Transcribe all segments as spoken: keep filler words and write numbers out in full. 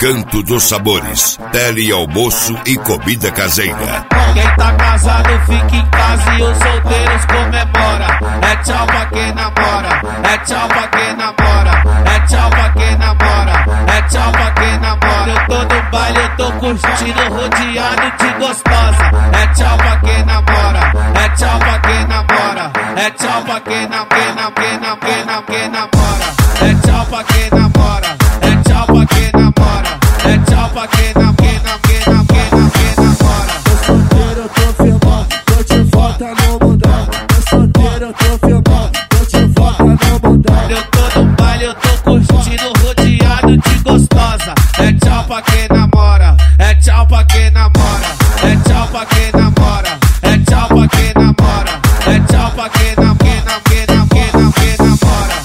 Recanto dos Sabores, tele almoço e comida caseira. Quem tá casado fica em casa e os solteiros comemora. É tchau pra quem namora, é tchau pra quem namora, é tchau pra quem namora, é tchau pra quem namora. Eu tô no baile, eu tô curtindo, rodeado de gostosa. É tchau pra quem namora, é tchau pra quem namora, é tchau pra quem namora, quem namora, quem namora, quem namora. É tchau pra quem namora, é tchau pra quem namora, é tchau pra quem namora, quem namora, quem namora, quem namora. Tô solteiro, eu tô firmão, tô de volta no mundão. Tô solteiro, eu tô firmão, tô de volta no mundão. Eu tô no baile, eu tô curtindo, rodeado de gostosa. É tchau pra quem namora, é tchau pra quem namora, é tchau pra quem namora, é tchau pra quem namora, é tchau pra quem namora, quem namora, quem namora, quem namora.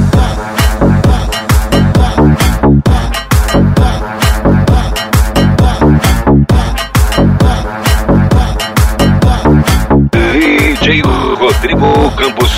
D J Rodrigo Campos.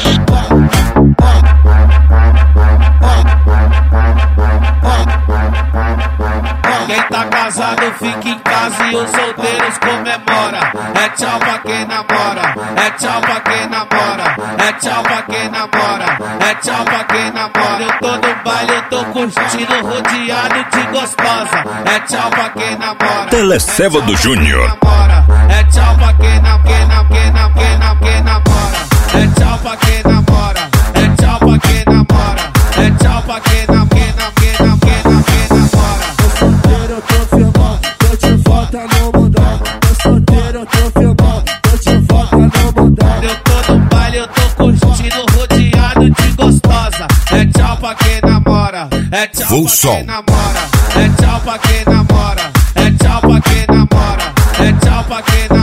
Quem tá casado fica em casa e os solteiros comemora. É tchau pra quem namora, é tchau pra quem namora, é tchau pra quem namora, é tchau pra quem namora. Eu tô no baile, eu tô curtindo, rodeado de gostosa. É tchau pra quem namora, Teleceva do Júnior. é tchau pra quem namora, quem namora, quem namora, quem namora. É tchau pra quem namora, é tchau pra quem namora, é tchau pra quem namora, quem namora, quem namora, quem namora. Tô solteiro, eu tô firmão, tô de volta no mundão. Tô solteiro, eu tô firmão, tô de volta no mundão. Eu tô no baile, eu tô curtindo, rodeado de gostosa. É tchau pra quem namora, é tchau Vou pra som. quem namora, é tchau pra quem namora, é tchau pra quem namora, é tchau pra quem namora.